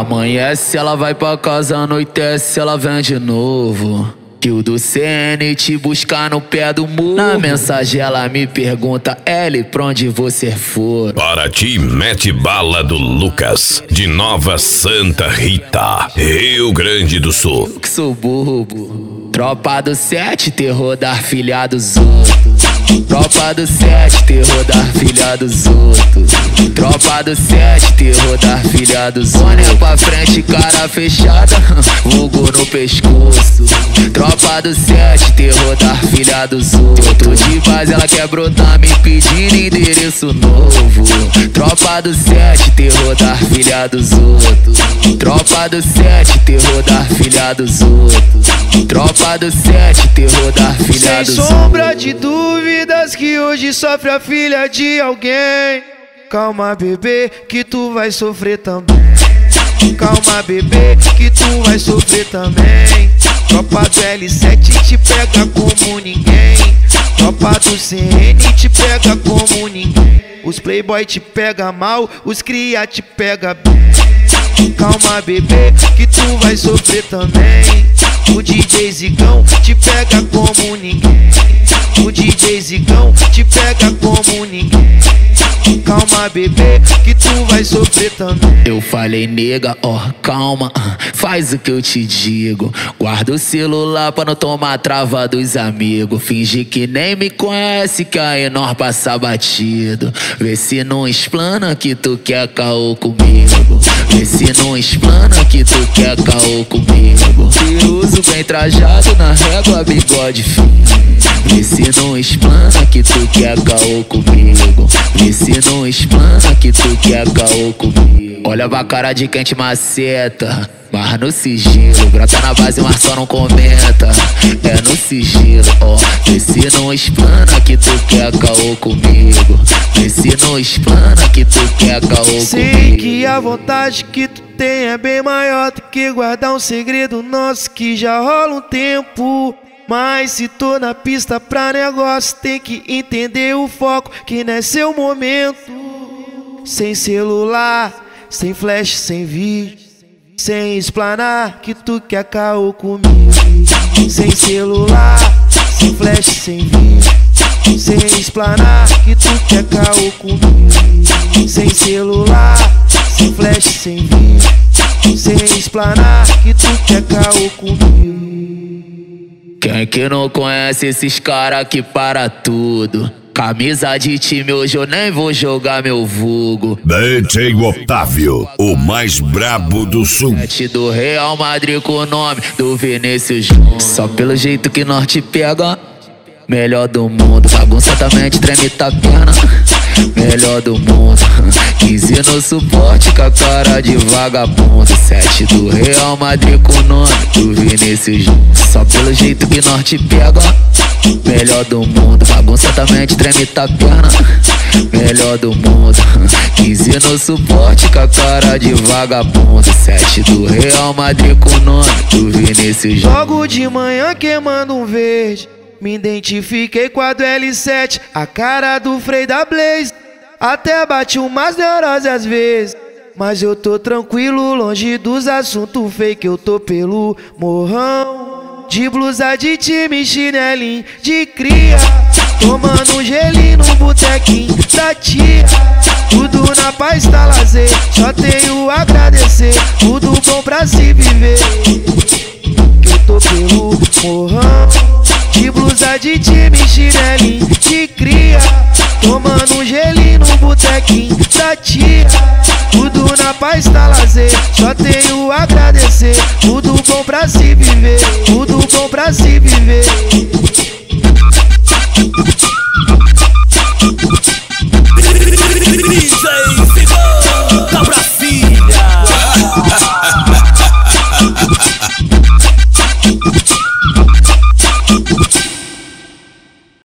Amanhece, ela vai pra casa, anoitece, ela vem de novo. Que o do CN te buscar no pé do muro. Na mensagem ela me pergunta: L, pra onde você for? Para ti, mete bala do Lucas, de Nova Santa Rita, Rio Grande do Sul. Que sou bobo. Tropa do 7, terror da filha dos outros. Tropa do 7, terror da filha dos outros. Tropa do 7, terror da filha dos outros. Olha pra frente, cara fechada, vulgo no pescoço. Tropa do 7, terror da filha dos outros. De base ela quer brotar me pedindo endereço novo. Tropa do 7, terror da filha dos outros. Tropa do 7, terror da filha dos outros. Tropa do 7, terror da filha dos outros. Sem sombra de dúvidas que hoje sofre a filha de alguém. Calma, bebê, que tu vai sofrer também. Calma, bebê, que tu vai sofrer também. Tropa do L7 te pega como ninguém. Tropa do CN te pega como ninguém. Os playboy te pega mal, os cria te pega bem. Calma, bebê, que tu vai sofrer também. O DJ Zigão te pega como ninguém. O DJ Zigão te pega como ninguém. Calma, bebê, que tu vai sofrer também. Eu falei, nega, ó, calma, faz o que eu te digo. Guarda o celular pra não tomar trava dos amigos. Finge que nem me conhece, que aí nós passa batido. Vê se não explana que tu quer caô comigo. Vê se não explana que tu quer caô comigo. Piruso bem trajado na régua, bigode fino. Vê se não explana que tu quer caô comigo. Vê se não explana que tu quer caô comigo. Olha pra cara de quem te maceta, mas no sigilo. Brota na base, mas só não comenta. É no sigilo, ó. Vê se não explana que tu quer caô comigo. Vê se não explana que tu quer caô comigo. Sei que a vontade que tu tem é bem maior do que guardar um segredo nosso que já rola um tempo. Mas se tô na pista pra negócio, tem que entender o foco, que não é seu momento. Sem celular, sem flash, sem vídeo, sem explanar que tu quer caô comigo. Sem celular, sem flash, sem vídeo, sem explanar que tu quer caô comigo. Sem celular, sem flash, sem vídeo, sem explanar que tu quer caô comigo. Quem que não conhece esses cara que para tudo? Camisa de time, hoje eu nem vou jogar meu vulgo. DJ Otávio, o mais brabo do sul. Do Real Madrid com o nome do Vinícius Júnior. Só pelo jeito que nós te pega, melhor do mundo. Bagunça também te treme tá pena, melhor do mundo. 15 no suporte com a cara de vagabundo. 7 do Real Madrid com o nome do Vinícius Júnior. Só pelo jeito que nós te pega, melhor do mundo. Bagunça também te treme tá pena, melhor do mundo. 15 no suporte com a cara de vagabundo. 7 do Real Madrid com o nome do Vinícius Júnior. Logo de manhã queimando um verde, me identifiquei com a do L7, a cara do Frei da Blaze. Até bati umas neuroses às vezes, mas eu tô tranquilo, longe dos assuntos fake. Eu tô pelo morrão, de blusa de time, chinelinho de cria, tomando um gelinho no botequinho da tia. Tudo na paz tá lazer, só tenho a agradecer. Tudo bom pra se viver, que eu tô pelo morrão, de blusa de time, chinelinho de cria, tomando um gelinho no botequinho da tia. Tudo na paz tá lazer, só tenho a agradecer. Tudo bom pra se viver, tudo bom pra se viver.